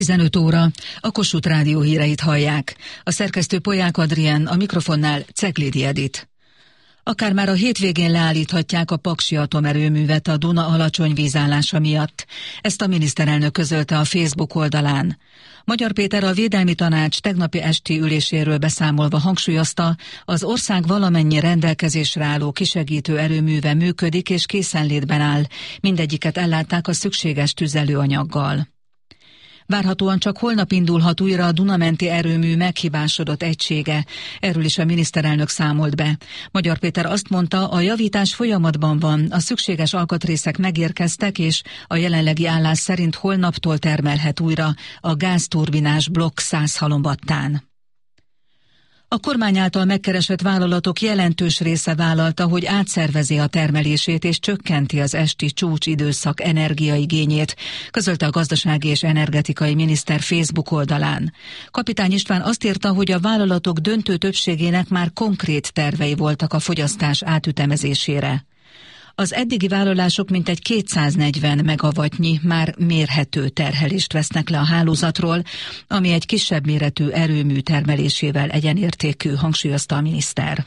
15 óra. A Kossuth Rádió híreit hallják. A szerkesztő Polyák Adrien, a mikrofonnál Ceglédi Edit. Akár már a hétvégén leállíthatják a Paksi atomerőművet a Duna alacsony vízállása miatt. Ezt a miniszterelnök közölte a Facebook oldalán. Magyar Péter a Védelmi Tanács tegnapi esti üléséről beszámolva hangsúlyozta, az ország valamennyi rendelkezésre álló kisegítő erőműve működik és készenlétben áll. Mindegyiket ellátták a szükséges tüzelőanyaggal. Várhatóan csak holnap indulhat újra a Duna-menti erőmű meghibásodott egysége. Erről is a miniszterelnök számolt be. Magyar Péter azt mondta, a javítás folyamatban van, a szükséges alkatrészek megérkeztek, és a jelenlegi állás szerint holnaptól termelhet újra a gázturbinás blokk 100 halombattán. A kormány által megkeresett vállalatok jelentős része vállalta, hogy átszervezi a termelését és csökkenti az esti csúcsidőszak energiaigényét, közölte a gazdasági és energetikai miniszter Facebook oldalán. Kapitány István azt írta, hogy a vállalatok döntő többségének már konkrét tervei voltak a fogyasztás átütemezésére. Az eddigi vállalások mintegy 240 megawattnyi már mérhető terhelést vesznek le a hálózatról, ami egy kisebb méretű erőmű termelésével egyenértékű, hangsúlyozta a miniszter.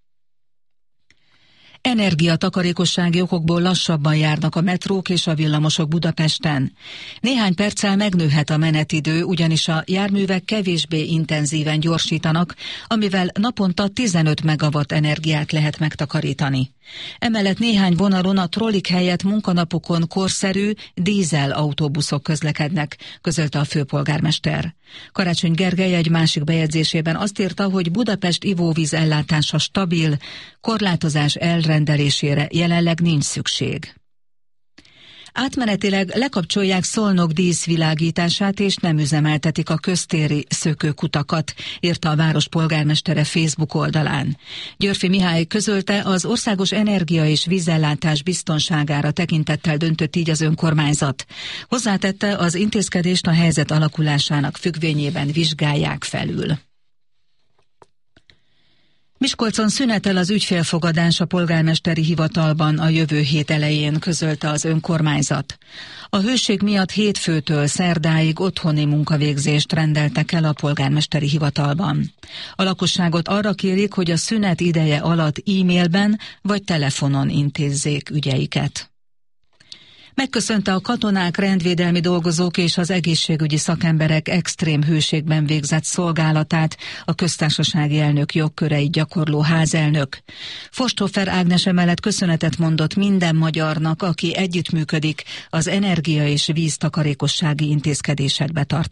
Energiatakarékossági okokból lassabban járnak a metrók és a villamosok Budapesten. Néhány perccel megnőhet a menetidő, ugyanis a járművek kevésbé intenzíven gyorsítanak, amivel naponta 15 megawatt energiát lehet megtakarítani. Emellett néhány vonalon a trollik helyett munkanapokon korszerű dízel autóbuszok közlekednek, közölte a főpolgármester. Karácsony Gergely egy másik bejegyzésében azt írta, hogy Budapest ivóvíz ellátása stabil, korlátozás elrendelésére jelenleg nincs szükség. Átmenetileg lekapcsolják Szolnok díszvilágítását és nem üzemeltetik a köztéri szökőkutakat, írta a város polgármestere Facebook oldalán. Györfi Mihály közölte, az országos energia és vízellátás biztonságára tekintettel döntött így az önkormányzat. Hozzátette, az intézkedést a helyzet alakulásának függvényében vizsgálják felül. Miskolcon szünetel az ügyfélfogadás a polgármesteri hivatalban a jövő hét elején, közölte az önkormányzat. A hőség miatt hétfőtől szerdáig otthoni munkavégzést rendeltek el a polgármesteri hivatalban. A lakosságot arra kérik, hogy a szünet ideje alatt e-mailben vagy telefonon intézzék ügyeiket. Megköszönte a katonák, rendvédelmi dolgozók és az egészségügyi szakemberek extrém hőségben végzett szolgálatát a köztársasági elnök jogköreit gyakorló házelnök. Forsthofer Ágnes emellett köszönetet mondott minden magyarnak, aki együttműködik az energia- és víztakarékossági intézkedések betartásában.